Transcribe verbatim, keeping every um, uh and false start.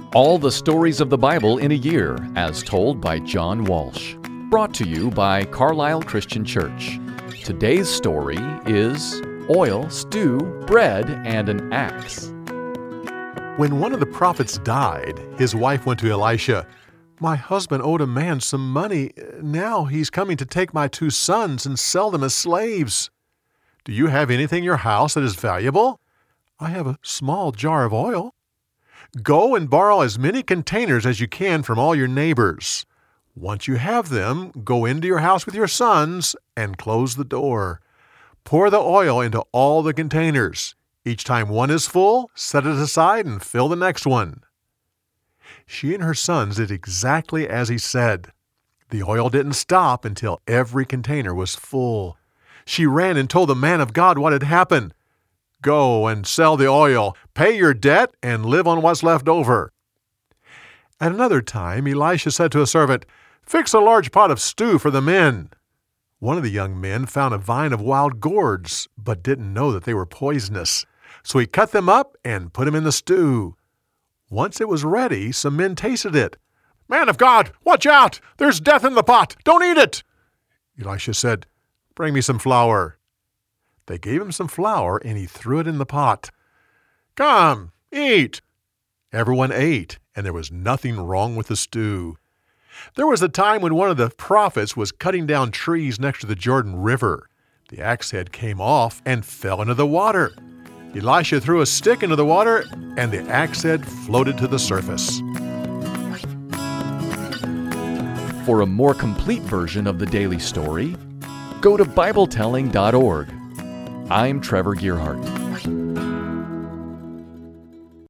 All the stories of the Bible in a year, as told by John Walsh. Brought to you by Carlisle Christian Church. Today's story is Oil, Stew, Bread, and an Axe. When one of the prophets died, his wife went to Elisha. "My husband owed a man some money. Now he's coming to take my two sons and sell them as slaves. Do you have anything in your house that is valuable?" "I have a small jar of oil." "Go and borrow as many containers as you can from all your neighbors. Once you have them, go into your house with your sons and close the door. Pour the oil into all the containers. Each time one is full, set it aside and fill the next one." She and her sons did exactly as he said. The oil didn't stop until every container was full. She ran and told the man of God what had happened. "Go and sell the oil, pay your debt, and live on what's left over." At another time, Elisha said to a servant, "Fix a large pot of stew for the men." One of the young men found a vine of wild gourds, but didn't know that they were poisonous. So he cut them up and put them in the stew. Once it was ready, some men tasted it. "Man of God, watch out! There's death in the pot! Don't eat it!" Elisha said, "Bring me some flour." They gave him some flour, and he threw it in the pot. "Come, eat." Everyone ate, and there was nothing wrong with the stew. There was a time when one of the prophets was cutting down trees next to the Jordan River. The axe head came off and fell into the water. Elisha threw a stick into the water, and the axe head floated to the surface. For a more complete version of the daily story, go to Bible telling dot org. I'm Trevor Gearhart.